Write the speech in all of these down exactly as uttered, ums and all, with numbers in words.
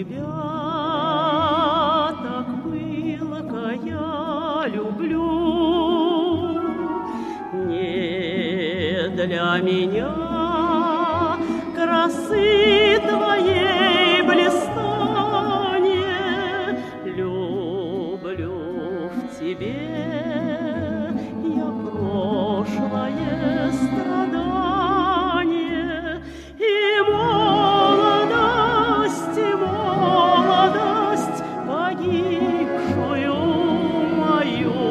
тебя так пылко я люблю, не для меня красы твоей блистанье, люблю в тебе я прошлое страдание и молодость, и молодость погибшую мою.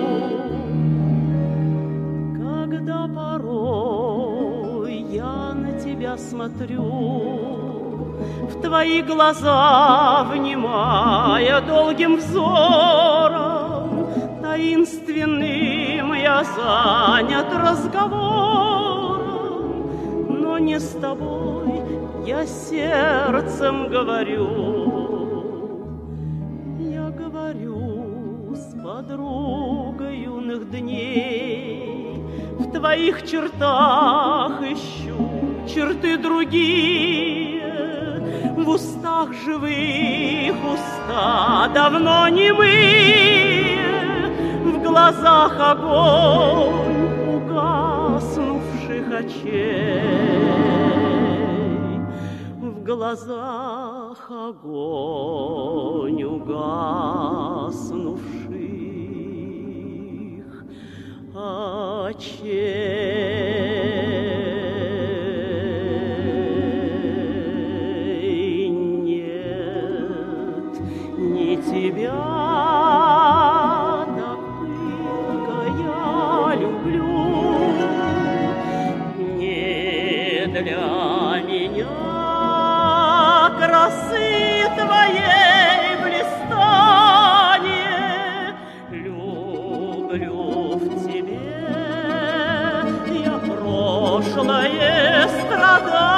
Когда порой я на тебя смотрю, в твои глаза внимая долгим взором, таинственным я занят разговором, но не с тобой я сердцем говорю. Я говорю с подругой юных дней, в твоих чертах ищу черты другие, в устах живых уста давно немые, в глазах огонь угаснувших очей, в глазах огонь угаснувших очей. Нет, не тебя так пылко я люблю, не для меня красы твоей блистанье, люблю в тебе я прошлое страдание.